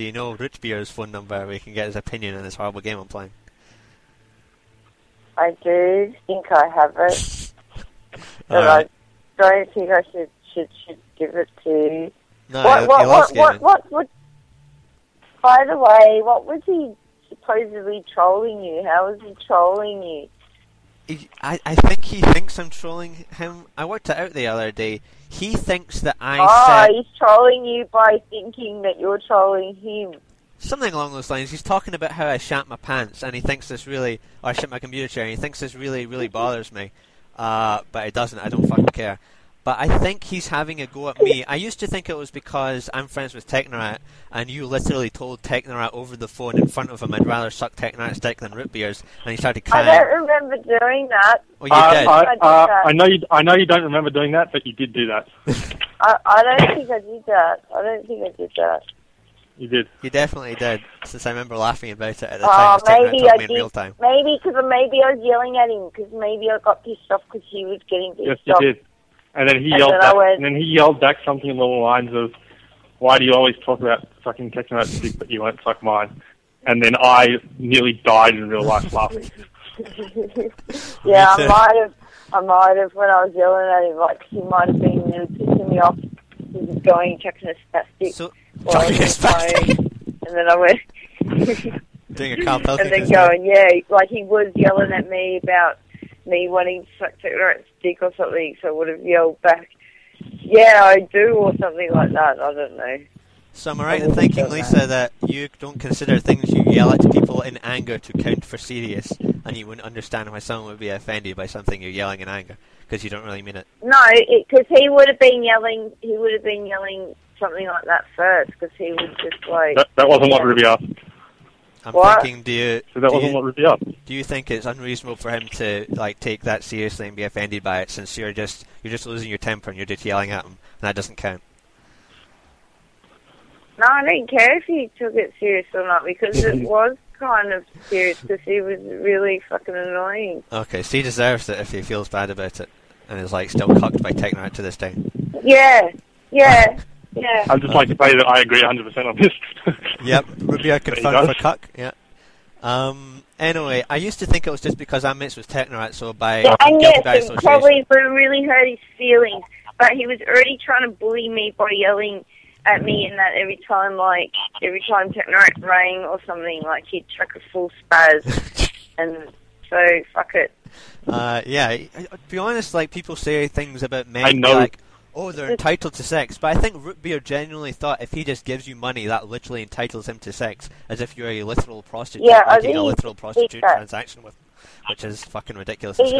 do you know Root Beer's phone number? We can get his opinion on this horrible game I'm playing. I do think I have it, but Alright. I don't think I should give it to you. No, he loves gaming. What? By the way, what was he supposedly trolling you? How was he trolling you? I think he thinks I'm trolling him. I worked it out the other day. He thinks that I said... he's trolling you by thinking that you're trolling him. Something along those lines. He's talking about how I shat my pants, and he thinks this really... Or I shit my computer chair, and he thinks this really, really bothers me. But it doesn't. I don't fucking care. But I think he's having a go at me. I used to think it was because I'm friends with Technorat, and you literally told Technorat over the phone in front of him I'd rather suck Technorat's dick than Root Beer's, and he started crying. I don't remember doing that. Oh, you did? I know you don't remember doing that, but you did do that. I don't think I did that. You did. You definitely did, since I remember laughing about it at the time. Maybe I me in did. real time. Maybe I was yelling at him, because maybe I got pissed off because he was getting pissed off. Yes, you did. And then he yelled back something along the lines of, "Why do you always talk about sucking Technorat's dick, but you won't suck mine?" And then I nearly died in real life laughing. Yeah, I might have when I was yelling at him, like he might have been really pissing me off. He was going technospastic. So, technospastic. And then I went doing a Carl Pilkington. And then going, like he was yelling at me about me wanting to suck Technorat's dick or something, so I would have yelled back, "Yeah, I do," or something like that. I don't know. So am I right in thinking, Lisa, that you don't consider things you yell at people in anger to count for serious, and you wouldn't understand why someone would be offended by something you're yelling in anger, because you don't really mean it? No, because he would have been yelling something like that first, because he was just like... That wasn't what Ruby asked. I'm thinking, wasn't what Ruby asked. Do you think it's unreasonable for him to take that seriously and be offended by it, since you're just losing your temper and you're just yelling at him, and that doesn't count? No, I don't care if he took it serious or not, because it was kind of serious, because he was really fucking annoying. Okay, so he deserves it if he feels bad about it, and is still cucked by Technorat to this day. Yeah. I'd just like to say that I agree 100% on this. Yep, Ruby, I confirmed for cuck. Yeah. Anyway, I used to think it was just because I'm mates with Technorat, so by guilty by association. Probably really hurt his feelings, but he was already trying to bully me by yelling at me, and that every time Technorat rang or something, he'd chuck a full spaz, and so fuck it. Yeah, to be honest, people say things about men, I know. Oh, they're entitled to sex, but I think Root Beer genuinely thought if he just gives you money, that literally entitles him to sex, as if you're a literal prostitute, making a literal prostitute transaction with him, which is fucking ridiculous. Ruby,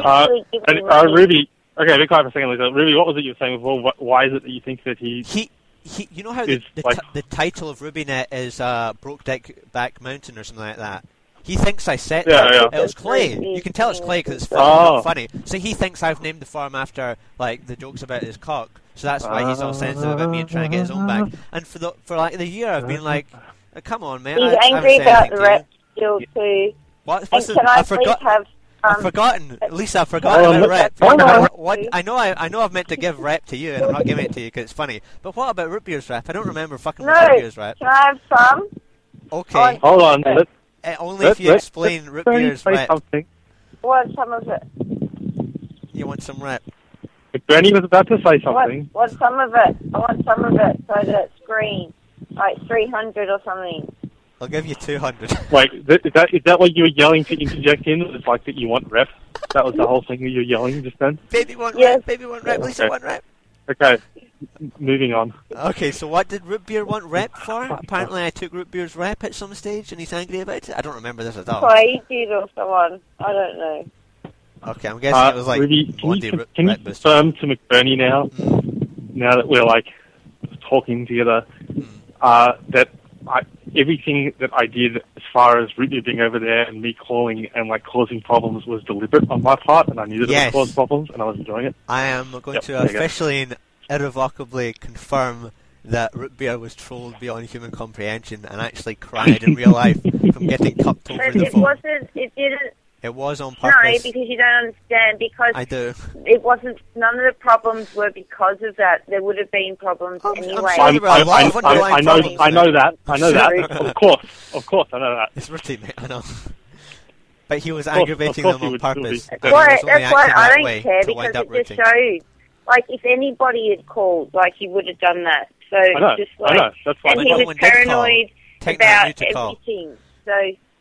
okay, be quiet for a second, Lisa. Ruby, what was it you were saying before? Why is it that you think that he you know how the title of RubyNet is Brokeback Mountain or something like that? He thinks I said that. Yeah. It was Clay. You can tell it's Clay because it's not funny. So he thinks I've named the farm after the jokes about his cock. So that's why he's all sensitive about me and trying to get his own back. And for the year, I've been like, come on, man. He's angry about the rep still too. What? I've forgotten, Lisa. I've forgotten about rep. I know I've meant to give rep to you, and I'm not giving it to you because it's funny. But what about Root Beer's rep? I don't remember fucking Root Beer's rep. Can I have some? Okay. Hold on. Only if you explain Root Beer's rep. Something. Want some of it? You want some rep? Bernie was about to say something. Want some of it? I want some of it so that it's green, 300 or something. I'll give you 200. Wait, is that what you were yelling to interject in? It's that you want rep? That was the whole thing that you were yelling just then? Baby want rep, baby want rep, Lisa want rep. Okay, moving on. Okay, so what did Root Beer want rep for? Apparently I took Root Beer's rep at some stage and he's angry about it. I don't remember this at all. Clay did or someone. I don't know. Okay, I'm guessing it was Ruby, can you confirm to McBurney now that we're talking together, that everything that I did as far as Root Beer being over there and me calling and causing problems was deliberate on my part, and I knew that it would cause problems, and I was enjoying it. I am going to officially and irrevocably confirm that Root Beer was trolled beyond human comprehension and actually cried in real life from getting cupped over the phone. It was on No, purpose. because you don't understand. Because I do. it wasn't. None of the problems were because of that. There would have been problems I'm anyway. sure there were a lot of underlying I know problems. that. I know that. Of course, I know that. It's routine, mate. I know. But he was Of course aggravating he them on would purpose. still be- and he was only That's why acting I that don't way care, to wind because up it just rooting. shows. Like, if anybody had called, like, he would have done that. So I know. it's just like, I know. That's why. and he When was someone did call, paranoid Techno about knew to call. everything. So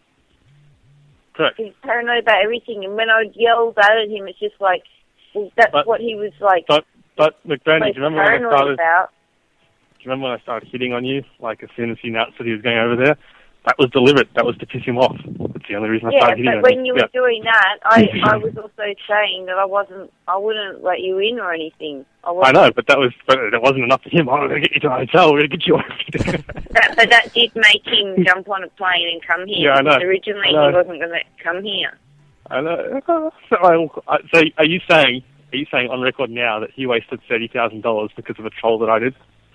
Correct. he was paranoid about everything, and when I yelled out at him, it's just like, well, that's But- what he was like. But McBurney, like do you remember when I paranoid started? about. Do you remember when I started hitting on you? Like, as soon as he announced that he was going over there, that was deliberate. That was to piss him off. That's the only reason I Yeah, started hitting but on when you. you were doing that, I was also saying that I wouldn't let you in or anything. I know, but that wasn't enough for him. I'm going to get you to a hotel. We're going to get you away. But that did make him jump on a plane and come here. Yeah, I know. Because originally I know. he wasn't going to come here. I know. So are you saying on record now that he wasted $30,000 because of a troll that I did?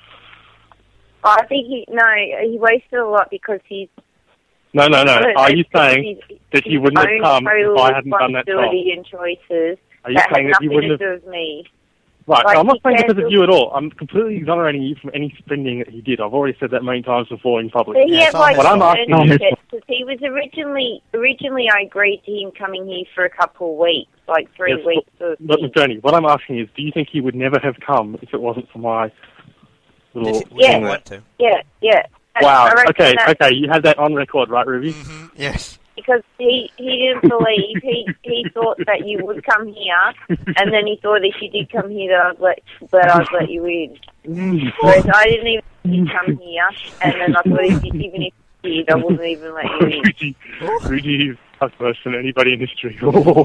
I think he wasted a lot because he's... No. Are you saying he's- that he wouldn't have his come own if I hadn't done that troll? responsibility and choices Are you that had saying that he nothing wouldn't to have... do with me. Right, Like, so I'm not he saying because of cancelled- you at all. I'm completely exonerating you from any spending that he did. I've already said that many times before in public. But he Yeah, had it's all like his fault. What I'm asking because he was originally I agreed to him coming here for a couple of weeks, like 3 Yes, weeks or But thing. McBurney, what I'm asking is, do you think he would never have come if it wasn't for my little... Did he Yeah. want to? Yeah. Wow, I reckon okay, that- you had that on record, right, Ruby? Mm-hmm. Yes. Because he didn't believe, he thought that you would come here, and then he thought if you did come here that I'd let you in. Whereas I didn't even think you'd come here, and then I thought even if you did, I wouldn't even let you in. Rudy is tough worse than anybody in history.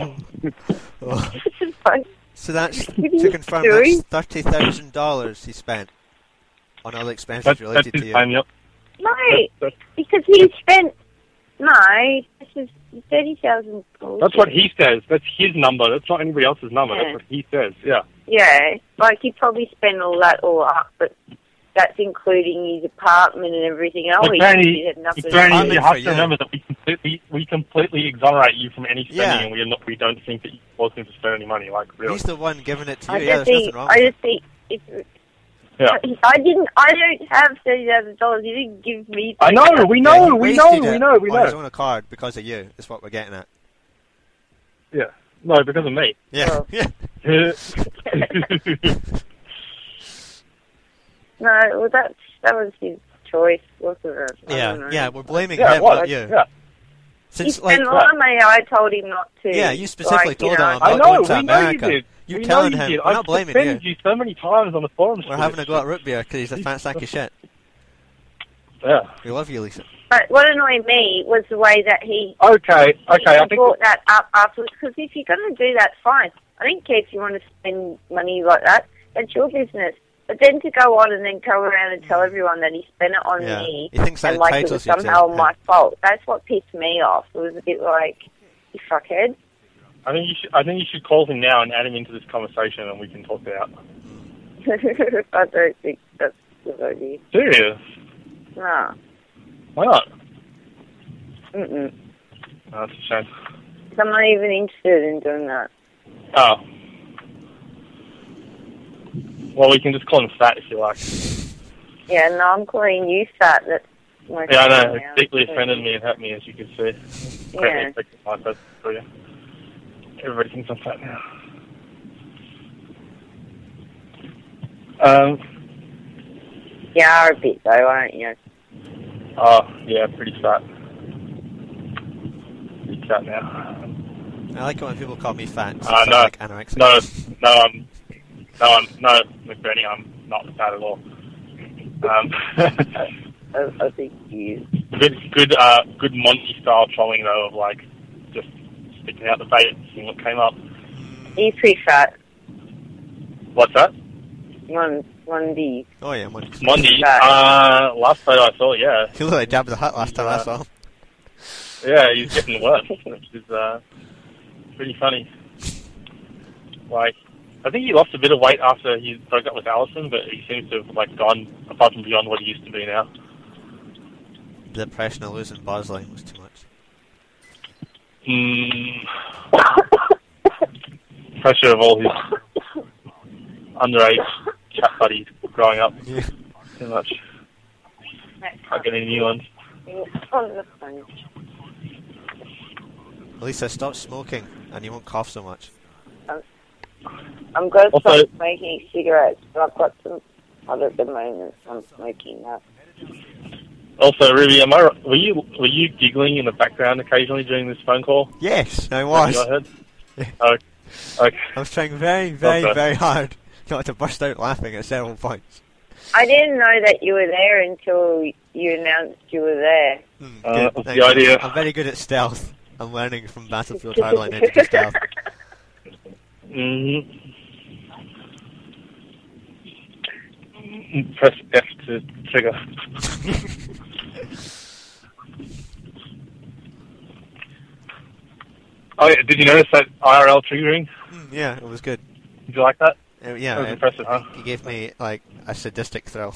So that's, What are to you confirm, doing? that's $30,000 he spent on all the expenses That's related his to you. time, yep. No, That's- because he spent, this is $30,000. That's what he says. That's his number. That's not anybody else's number. Yeah. That's what he says, yeah. Yeah, like he probably spent all that all up, but that's including his apartment and everything else. But He Bernie, had nothing to Bernie, do. you have for to you. remember that we completely exonerate you from any spending, Yeah. and we don't think that you forced him to spend any money. Like, really. He's the one giving it to I you. Yeah, just there's think, nothing wrong with it. it's, Yeah. I don't have $30,000. You didn't give me. I know. We Yeah, know. he We wasted know. it We know. We on his know. own accord because of you, is what we're getting at. Yeah. No, because of me. Yeah. Oh. Yeah. No, well, that was his choice, wasn't it? I Yeah, don't know. yeah, we're blaming Yeah, him, what? not you. Yeah. He Since, spent a lot of money. I told him not to. yeah, you specifically like, told you know, him I about know. going to We know you America. did. You're We telling know you him. did. We're not I've blaming defended you. you so many times on the forums. We're for having this a go at shit. root beer because he's a fat sack of shit. Yeah. We love you, Lisa. But what annoyed me was the way that he Okay. I think. brought that up afterwards. Because if you're going to do that, fine. I don't care if you want to spend money like that. That's your business. But then to go on and then go around and tell everyone that he spent it on Yeah. me He thinks that and like it was entitles you to somehow it. my fault. That's what pissed me off. It was a bit like, you fuckhead. I think you should call him now and add him into this conversation, and we can talk it out. I don't think that's a good idea. Serious? No. Why not? Mm-mm. Oh, that's a shame. I'm not even interested in doing that. Oh. Well, we can just call him fat if you like. Yeah, no, I'm calling you fat. That's my Yeah, I know. thing It now. deeply offended me and hurt me, as you can see. Yeah. Greatly affected my person for you. Everybody thinks I'm fat now. You are a bit though, aren't you? Oh, yeah, pretty fat. Pretty fat now. I like it when people call me fat. It's No. like anorexic. No, McBurney, I'm not fat at all. I think you. Good Monty style trolling though, of like just sticking out the bait and seeing what came up. He's pretty fat. What's that? Monday. Oh yeah, Monty. Monty. Fat. Last photo I saw, yeah. He looked like Jabba the Hutt last time I saw him. Yeah, he's getting worse, which is pretty funny. Like, I think he lost a bit of weight after he broke up with Alison, but he seems to have like gone above and beyond what he used to be now. The impression of losing Bosley was too much. Pressure of all his underage cat buddies growing up. Yeah. Too much. Not getting new ones. On the phone. Lisa, stop smoking, and you won't cough so much. I'm going to Also- start smoking cigarettes, but I've got some other at the moment, so I'm smoking that. Also, Ruby, were you giggling in the background occasionally during this phone call? Yes, I was. I heard? Oh, okay. I was trying very, very, Okay. very hard not to burst out laughing at several points. I didn't know that you were there until you announced you were there. Good, That's thank the you. idea. I'm very good at stealth. I'm learning from Battlefield Hardline into stealth. Press F to trigger. Oh, yeah, did you notice that IRL triggering? Yeah, it was good. Did you like that? Yeah, That was impressive, huh? he gave me like a sadistic thrill.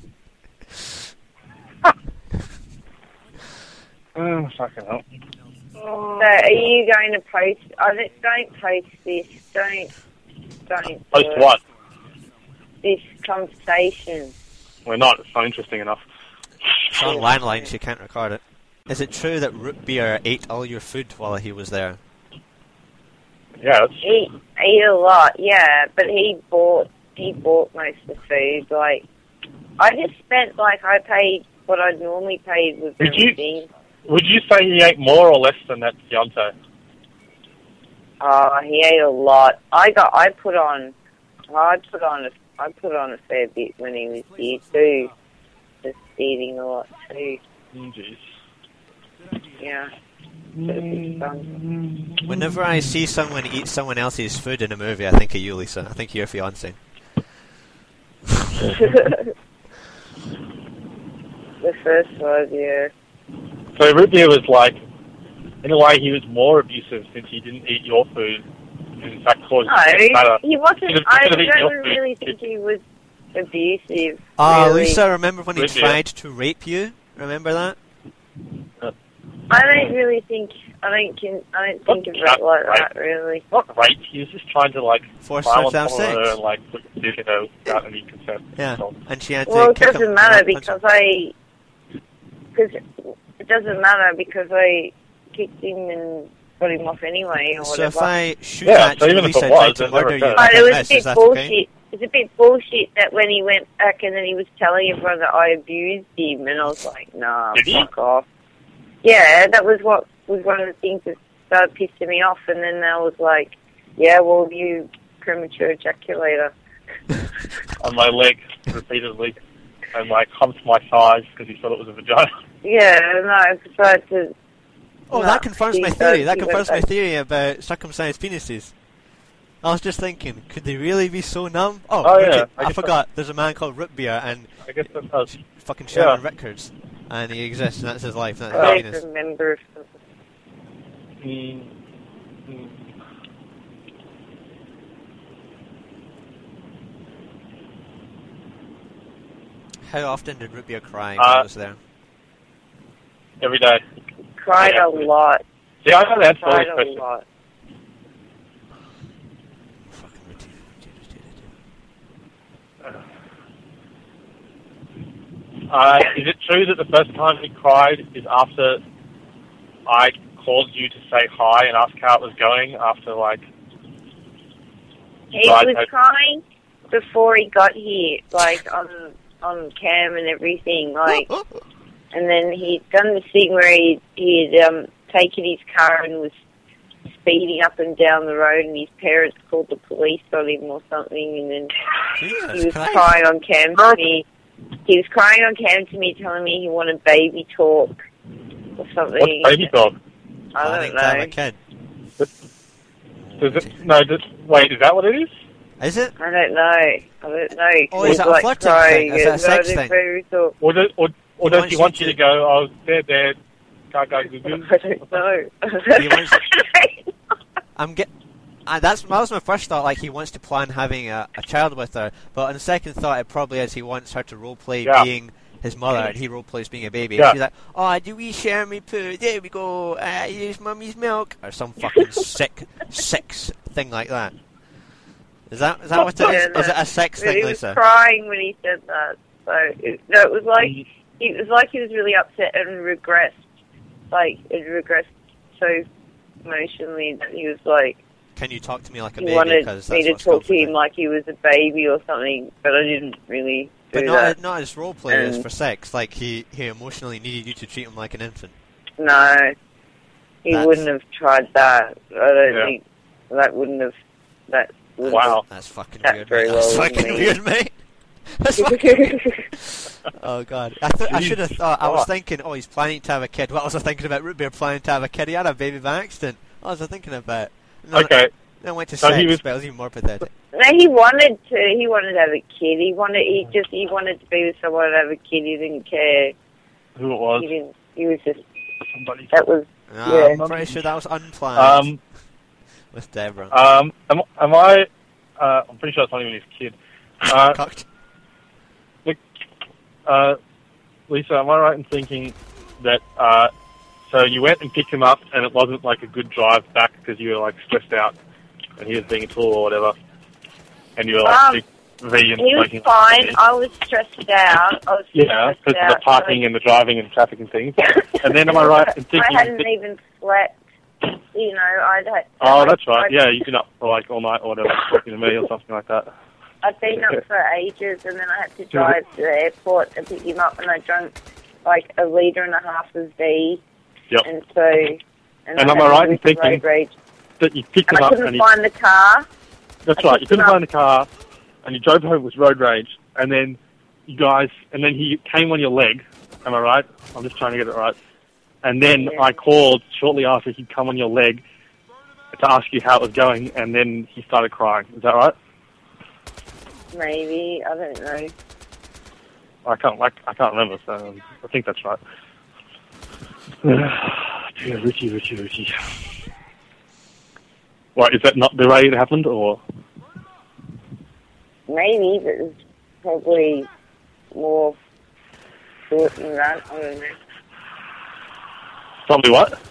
Oh, fucking hell. So are you going to post? Don't post this. Don't. Post what? This conversation. We're not. It's not interesting enough. It's on landlines, you can't record it. Is it true that Root Beer ate all your food while he was there? Yeah, it's He ate a lot, yeah, but he bought most of the food. Like, I just spent I paid what I'd normally paid with everything. Would you say he ate more or less than that Deontay? Oh, he ate a lot. I put on a fair bit when he was here too. Just eating a lot too. Jeez. Yeah. It's fun. Whenever I see someone eat someone else's food in a movie, I think of you, Lisa. I think of your fiancé. The first one, yeah. So Root Beer was like, in a way, he was more abusive since he didn't eat your food. In fact, caused it better. He wasn't. He I could've eaten your don't food. really think he was abusive. Really? really. Lisa, remember when he Root beer. tried to rape you? Remember that? I don't really think. I don't think of it like that. Really. Not rape. He was just trying to Force her violence to have on sex. her and put the dick in her without any consent. Yeah, So, and she had to Well, it kick him. doesn't matter punch him. because I kicked him and got him off anyway or So whatever. if I shoot Yeah, at so you, even if Lisa, it and try was, to it never murder you, occurred. But it was a is bit that bullshit. okay? It's a bit bullshit that when he went back and then he was telling everyone that I abused him, and I was like, nah, Did he? fuck off. Yeah, that was what was one of the things that started pissing me off, and then I was like, yeah, well, you premature ejaculator. on my leg repeatedly and humped my thighs because he thought it was a vagina. Yeah, no, I decided to... Oh, no, that confirms my theory. That he confirms went my theory about circumcised penises. I was just thinking, could they really be so numb? Oh, yeah. I forgot. There's a man called Root Beer and I guess that does. fucking Sherman Yeah. Records, and he exists, and that's his life. That's I his don't penis. remember. How often did Root Beer cry when I was there? Every day. Cried Yeah. a lot. See, I know the answer to Cried this a question. lot. Fucking routine. Is it true that the first time he cried is after I called you to say hi and ask how it was going after, He Right, was I- crying before he got here, on cam and everything, and then he'd done this thing where he'd taken his car and was speeding up and down the road, and his parents called the police on him or something, and then Jesus he was Christ. crying on cam to me. He was crying on cam to me, telling me he wanted baby talk or something. what's baby talk? I don't think I'm a know. kid. Wait, is that what it is? Is it? I don't know. Oh, is that a flirting thing? Is that a sex thing? Baby talk. Or does wants he want you you to- to go, oh, there, go, goo, goo? I don't know. He wants- that was my first thought. He wants to plan having a child with her, but on second thought, it probably is he wants her to roleplay Yeah. being his mother, and he role plays being a baby. Yeah. And she's like, "Oh, do we share me poo? There we go. Here's mummy's milk," or some fucking sick thing like that. Is that what it is? Is it a sex thing, He was Lisa? crying when he said that. So it was like he was really upset and regressed. Like it regressed so emotionally that he was like, Can you talk to me like a he baby? wanted Because me that's to what's talk to him comforting. like he was a baby or something, but I didn't really do But that. not as role players And- for sex. Like he emotionally needed you to treat him like an infant. No, he That's- wouldn't have tried that. I don't Yeah. think that wouldn't have. That wouldn't Wow. That's fucking That's weird. very Mate. That's well fucking made. weird, mate. That's have- fucking... Oh god, I Jeez. should have thought. I was Fuck. thinking, he's planning to have a kid. What was I thinking about? Root Beer planning to have a kid. He had a baby by accident. What was I thinking about? No, Okay. Then I went to So sex, he was- but it was even more pathetic. No, he wanted to. He wanted to have a kid. He wanted to be with someone and have a kid. He didn't care. Who it was? He didn't. He was just. Somebody. That was. No, Yeah. I'm pretty sure that was unplanned with Deborah. Am I? I'm pretty sure it's not even his kid. Cocked. Lisa, am I right in thinking that so you went and picked him up and it wasn't like a good drive back because you were like stressed out and he was being a tool or whatever, and you were like V and He was smoking. fine. I was stressed out. Yeah, because of the parking and the driving and traffic and things. And then am I right in thinking? I hadn't even slept. You know, I'd had. Oh, that's right. Yeah, you've been up for like all night or whatever, talking to me or something like that. I'd been up for ages, and then I had to drive to the airport and pick him up, and I drank like 1.5 liters of V. Yep. And so. And am I right in thinking road rage. that you picked And him I up couldn't and he... find the car. That's I right. You picked him couldn't up. find the car, and you drove home with road rage, and then you guys, and then he came on your leg. Am I right? I'm just trying to get it right. And then Yeah. I called shortly after he'd come on your leg to ask you how it was going, and then he started crying. Is that right? Maybe, I don't know. I can't remember. So I think that's right. Dear Richie. What, is that not the way it happened, or? Maybe, but there's probably more to it than that. I don't know. Probably what?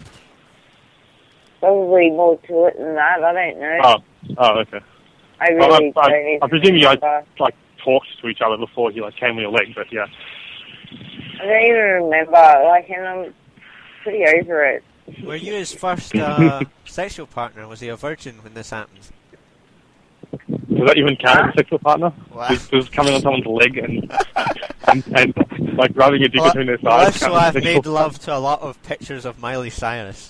Probably more to it than that. I don't know. Oh, okay. I really I don't even presume you guys remember. like talked to each other before he like came on your leg, but yeah. I don't even remember. Like, and I'm pretty over it. Were you his first sexual partner? Was he a virgin when this happened? Does that even count as a sexual partner? Wow. Just coming on someone's leg and like rubbing your dick between their Well, thighs. so counts as I've sexual made love to a lot of pictures of Miley Cyrus.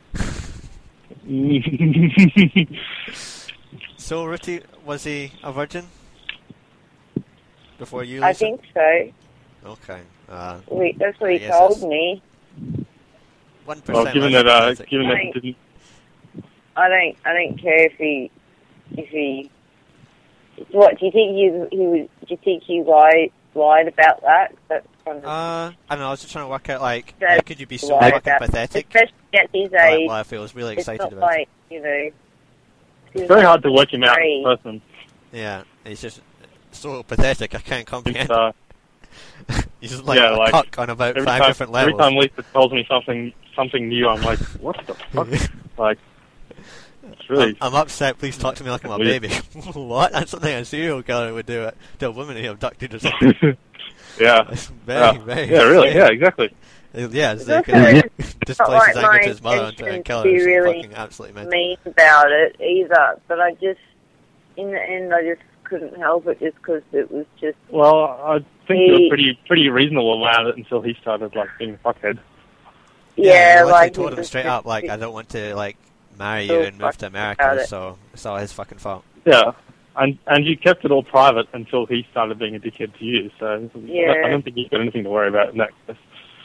So, Ruti, was he a virgin? Before you, Lisa? I think so. Okay. That's what I he guess told that's- me. 1% Well, given less that romantic. he didn't. I don't care if he. What do you think he would? Do you think he lied about that? That's kind of I don't know, I was just trying to work out, like, That- how could you be so lied fucking about- pathetic? especially at his Like, age. well, I feel really It's excited not about it. like, you know. It's very hard to work him out Right. in person. Yeah, he's just so pathetic, I can't It's, comprehend. He's just like yeah, a like, cuck on about 5 different every levels. time Lisa tells me something new, I'm like, what the fuck? Like, it's really. I'm upset, please talk to me like I'm a Weird. baby. What? That's something a serial killer would do to a woman he abducted or something. Yeah. That's very, very... Yeah, really. Yeah, exactly. Yeah, it's It's like also displaces not like anger my to his mother and to intention kill to her. be It's really fucking absolutely mental. mean about it either, but I just, in the end, I just couldn't help it just because it was just. Well, I think you were pretty reasonable about it until he started like being a fuckhead. Yeah, like like he told it him was straight just- up, like, I don't want to like marry you So and move to fucking about America, it. so it's all his fucking fault. Yeah, and you kept it all private until he started being a dickhead to you. So Yeah. I don't think you've got anything to worry about in that case.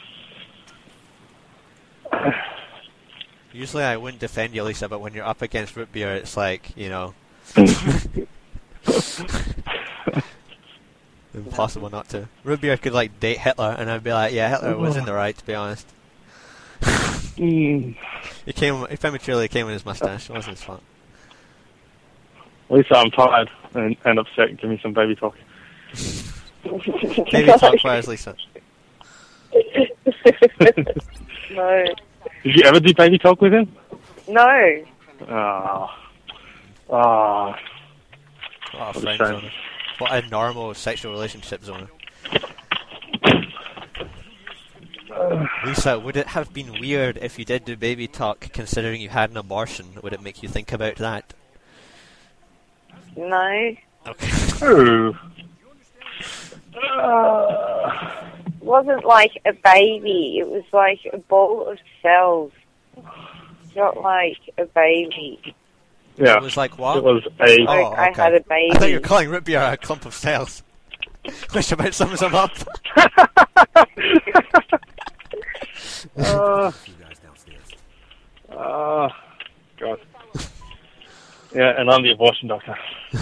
Usually I wouldn't defend you, Lisa, but when you're up against root beer, it's like, you know, impossible not to. Root beer could like date Hitler, and I'd be like, yeah, Hitler was in the right, to be honest. He prematurely came in his mustache. It wasn't his fault. Lisa, I'm tired and upset. Give me some baby talk. Baby talk fires, Lisa. No. Did you ever do baby talk with him? No. Oh, friend shame. zone. What a normal sexual relationship zone. Lisa, would it have been weird if you did do baby talk, considering you had an abortion? Would it make you think about that? No. Okay. Oh. It wasn't like a baby. It was like a ball of cells. Not like a baby. Yeah. It was like what? It was a... Like Oh, I okay. had a baby. I thought you were calling root beer a clump of cells. Which about sums them up. God. Yeah, and I'm the abortion doctor.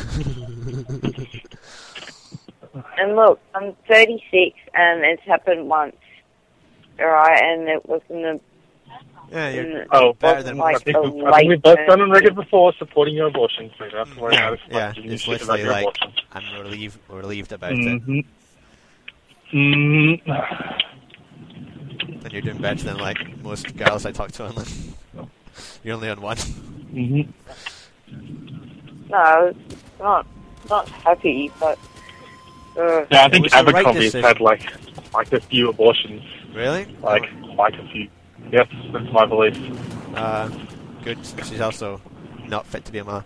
And look, I'm 36 and it's happened once. Alright, and it wasn't a... Yeah, you're better than I most think a we've both late done on record before supporting your abortion, so you don't have to worry Yeah, about it. yeah, Giving you it's shit about literally your like, abortion. I'm relieved about it. Mm-hmm. Mm-hmm. And you're doing better than like most girls I talk to online. You're only on one. Mm-hmm. No, I was not happy, but... Yeah, I It think was the right Abercrombie has decision. had like a few abortions. Really? Like quite a few. Yes, that's my belief. Good. She's also not fit to be a mother.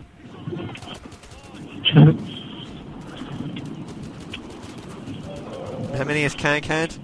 How many has Kank had?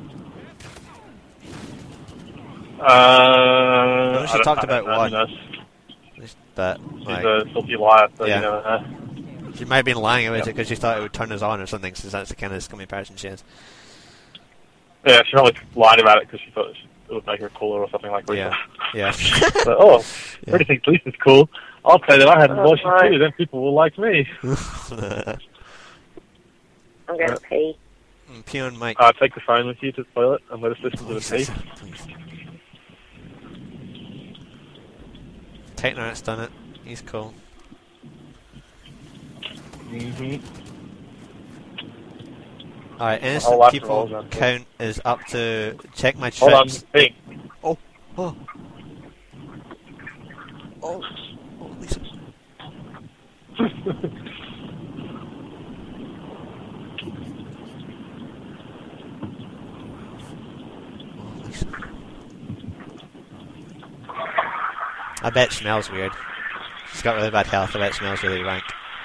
She I talked don't about know, one. who knows? But She's like, a filthy liar, so Yeah. you never know. she might have been lying about it Yep. because she thought it would turn us on or something, since that's the kind of scummy person she is. Yeah, she probably lied about it because she thought it would make her cooler or something like that. Yeah. Yeah. So, Yeah. Pretty think Lisa's cool. I'll say that I had an abortion right. too, then people will like me. I'm going to pee. Pee on Mike. Take the phone with you to the toilet and let us listen to the Please. tape. Tightener's done it. He's cool. Mm-hmm. Alright, I'll innocent laugh people for all that. count is up to check my Hold on, trips. hey. Oh, Lisa. Oh, Lisa. I bet it smells weird. She's got really bad health. I bet it smells really rank.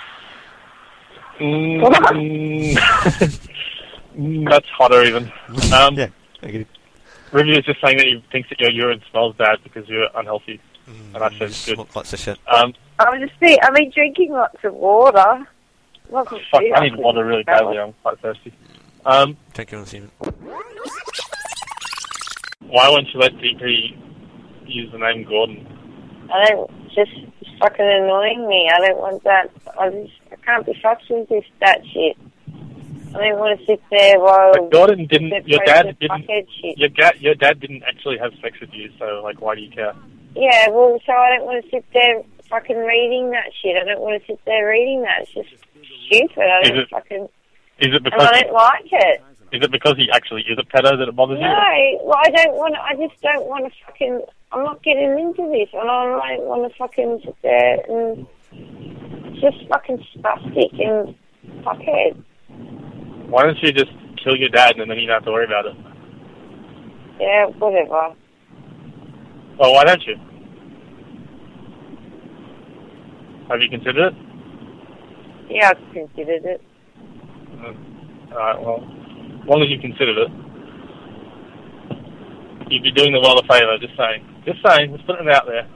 That's hotter even. Yeah, I get it. Ruby is just saying that he thinks that your urine smells bad because you're unhealthy. And I said it's good. Smoke lots of shit. I've been drinking lots of water. Lots of Fuck, food. I need water really badly. I'm quite thirsty. Drink your own semen. Why won't you let DP use the name Gordon? I don't, just fucking annoying me. I don't want that. I can't be fucked with that shit. I don't want to sit there while... But Gordon didn't... Your dad didn't... Shit. Your dad didn't actually have sex with you, so, like, why do you care? Yeah, well, so I don't want to sit there fucking reading that shit. I don't want to sit there reading that. It's just stupid. I don't fucking... Is it And because... I don't like it. Is it because he actually is a pedo that it bothers you? No, well, I don't want to... I just don't want to fucking... I'm not getting into this, and I don't want to fucking sit there and... It's just fucking spastic and fuckhead. Why don't you just kill your dad and then you don't have to worry about it? Yeah, whatever. Well, why don't you? Have you considered it? Yeah, I've considered it. Alright, well, as long as you considered it, you'd be doing the world a favour, just saying. Just saying, just putting it out there.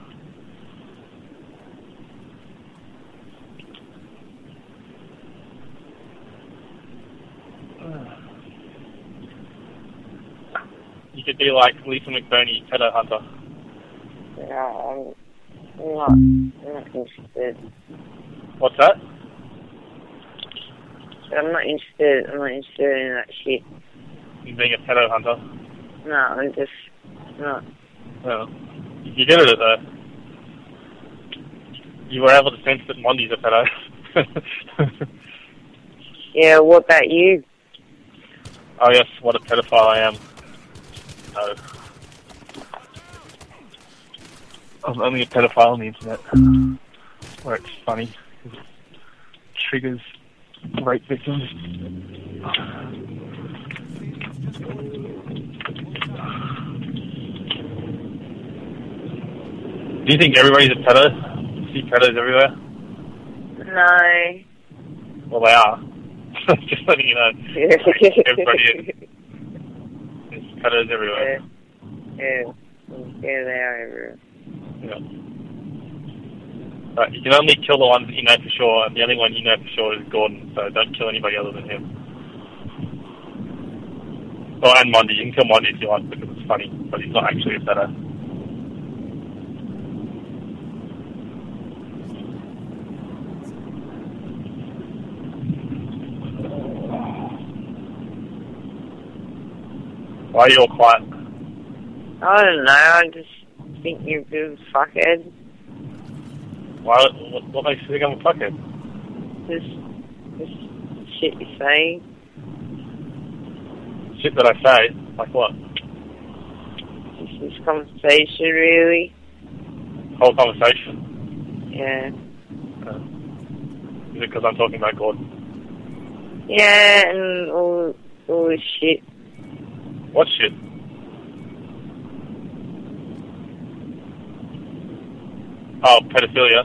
You could be like Lisa McBurney, pedo hunter. No, I'm not interested. What's that? I'm not interested in that shit. In being a pedo hunter. No, I'm just not. Well, you did it though. You were able to sense that Mondi's a pedo. Yeah, what about you? Oh yes, what a pedophile I am. No. I'm only a pedophile on the internet. Where it's funny. It triggers rape victims. Do you think everybody's a pedo? You see pedos everywhere? No. Well, they are. Just letting you know. Everybody is. There's pedos everywhere. Yeah, they are everywhere. Yeah. But you can only kill the ones that you know for sure, and the only one you know for sure is Gordon, so don't kill anybody other than him. Oh, and Mondi. You can kill Mondi if you want, because it's funny, but he's not actually a pedo. Why are you all quiet? I don't know, I just think you're a bit of a fuckhead. Why? What makes you think I'm a fuckhead? This shit you say. Shit that I say? Like what? Just this conversation, really. Whole conversation? Yeah. Is it because I'm talking about Gordon? Yeah, and all this shit. What shit? Oh, pedophilia.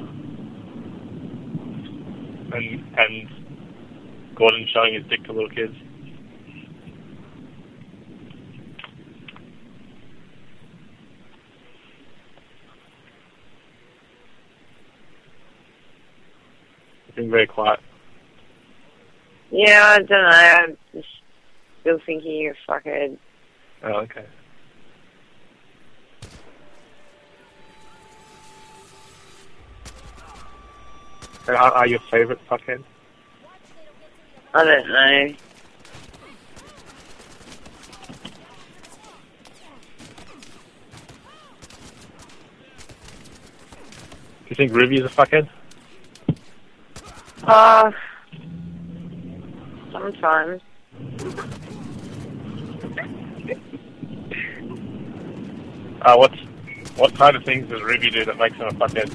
And Gordon showing his dick to little kids. Being very quiet. Yeah, I don't know, I'm just still thinking you're a fuckhead. Oh, okay. And are your favourite fuckhead? I don't know. Do you think Ruby is a fuckhead? Sometimes. What kind of things does Ruby do that makes him a fuckhead?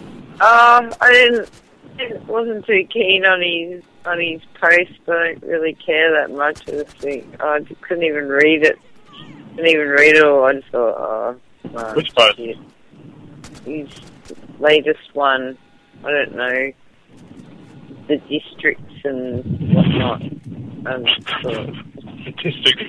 I wasn't too keen on his post. I don't really care that much. I just think I just couldn't even read it. All. I just thought, no, which post? Shit. His latest one. I don't know. The districts and whatnot. Districts.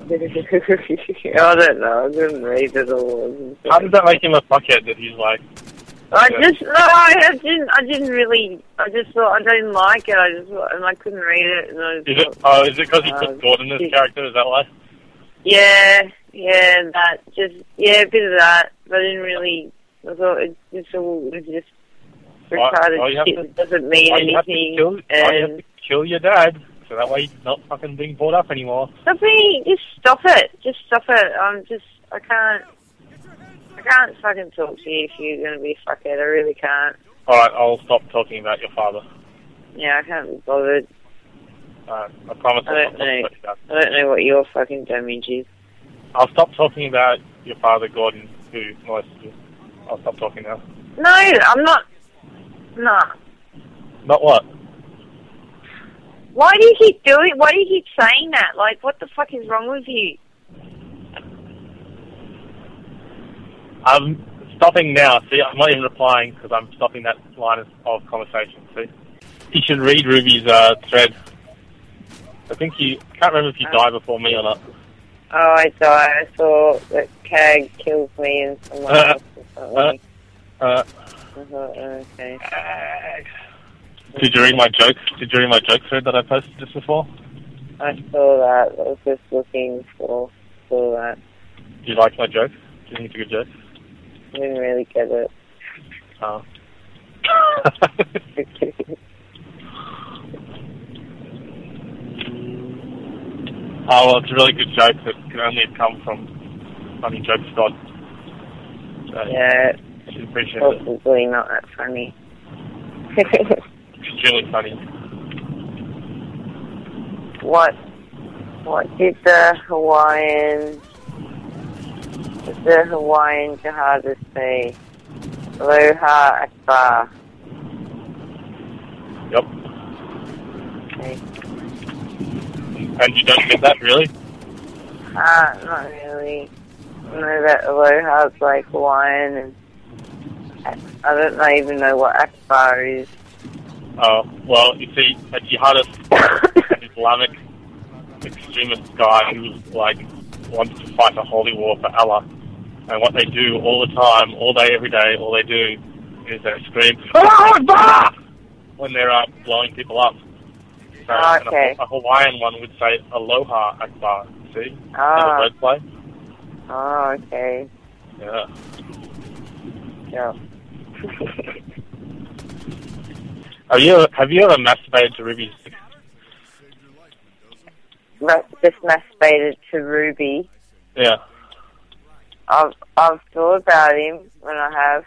I don't know. I couldn't read it all. How does that make him a fuckhead? That he's like. I didn't really. I just thought I didn't like it. I just thought, and I couldn't read it. And I just thought, is it because he put Gordon as character? Is that why? Yeah, a bit of that. But I didn't really. I thought it was just retarded shit that doesn't mean anything. Why you have to kill your dad, so that way he's not fucking being brought up anymore. Just stop it. Just stop it. I can't fucking talk to you if you're going to be a fuckhead. I really can't. Alright, I'll stop talking about your father. Yeah, I can't be bothered. I promise I don't know what your fucking damage is. I'll stop talking about your father, Gordon, who molested you. I'll stop talking now. No, I'm not. No. Not what? Why do you keep saying that? Like, what the fuck is wrong with you? I'm stopping now. See, I'm not even replying because I'm stopping that line of conversation. See, you should read Ruby's thread. I think can't remember if you die before me or not. Oh, I die. I saw that Cag kills me and someone else or something. Okay. Did you read my joke? Did you read my joke thread that I posted just before? I saw that. I was just looking for that. Do you like my joke? Do you think it's a good joke? I didn't really get it. Oh. Oh, well, it's a really good joke that can only have come from Funny Jokes God. So, yeah, I should appreciate it. Probably not that funny. It's really funny. What? What did the Hawaiian jihadist say? Aloha Akbar. Yep. Okay. And you don't get that, really? Not really. I know that Aloha is like Hawaiian, and I don't even know what Akbar is. Oh, well, you see, a jihadist, an Islamic extremist guy who, like, wants to fight a holy war for Allah. And what they do all the time, all day, every day, all they do is they scream, "Allah Akbar!" when they're blowing people up. So Okay. a Hawaiian one would say, "Aloha Akbar." See? Ah. The wordplay. Oh, okay. Yeah. Yeah. Have you ever masturbated to Ruby's dick? Just masturbated to Ruby. Yeah. I've thought about him when I have.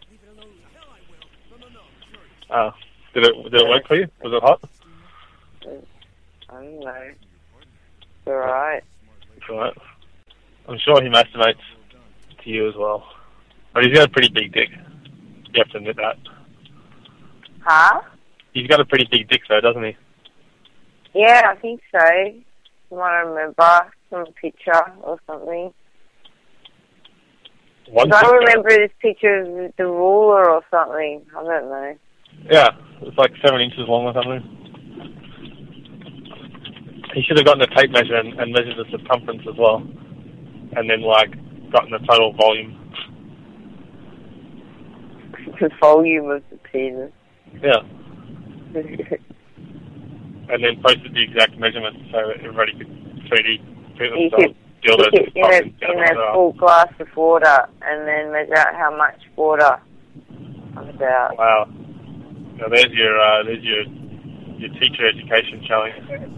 Oh. Did it work for you? Was it hot? I don't know. It's alright. It's alright. I'm sure he masturbates to you as well. But he's got a pretty big dick. You have to admit that. Huh? He's got a pretty big dick though, doesn't he? Yeah, I think so. From what I remember, some picture or something. I remember this picture of the ruler or something. I don't know. Yeah, it's like 7 inches long or something. He should have gotten a tape measure and measured the circumference as well. And then, like, gotten the total volume. The volume of the penis. Yeah. And then posted the exact measurements so that everybody could 3D print themselves. In a full glass of water and then measure out how much water comes out. Wow. Now there's your teacher education showing.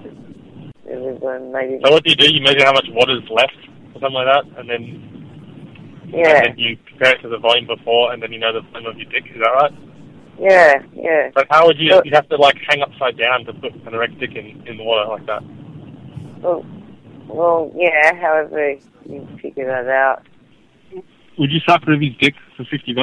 Maybe. So what do? You measure how much water's left or something like that, and then and then you compare it to the volume before, and then you know the volume of your dick. Is that right? Yeah. But how would you? You'd have to like hang upside down to put an erect dick in the water like that. Well, yeah. However, you figure that out. Would you suck Ruby's dick for $50?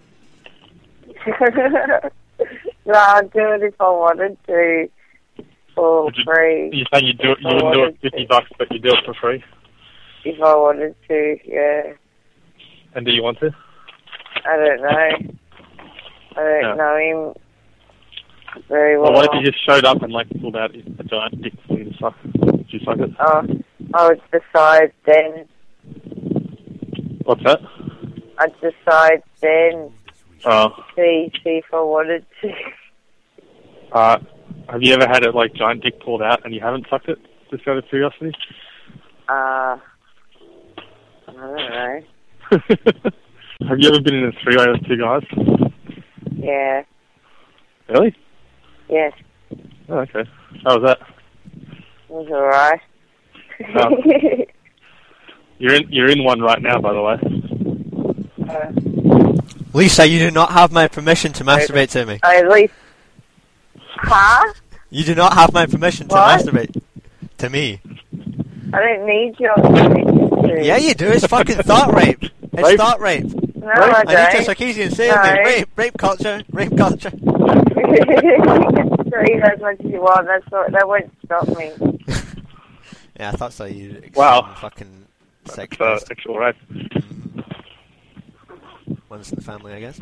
No, I'd do it if I wanted to for free. You're saying you wouldn't do it for $50, but you do it for free? If I wanted to, yeah. And do you want to? I don't know. I don't know him very well. Well, what if he just showed up and like pulled out a giant dick for you to suck? Would you suck it? I would decide then. What's that? I'd decide then. Oh. See if I wanted to. Have you ever had a like giant dick pulled out and you haven't sucked it? Just out of curiosity. I don't know. Have you ever been in a three-way with two guys? Yeah. Really? Yes. Oh, okay. How was that? It was alright. You're in one right now, by the way. Lisa, you do not have my permission to masturbate to me. At least. Huh? You do not have my permission to masturbate to me. I don't need your permission to. Yeah, you do. It's fucking thought rape. It's thought rape. No, I don't. Anita Sarkeesian saying me. Rape culture. Rape culture. Scream as much as you want. That won't stop me. Yeah, I thought so. You fucking sex. Sexual rape. One's in the family, I guess.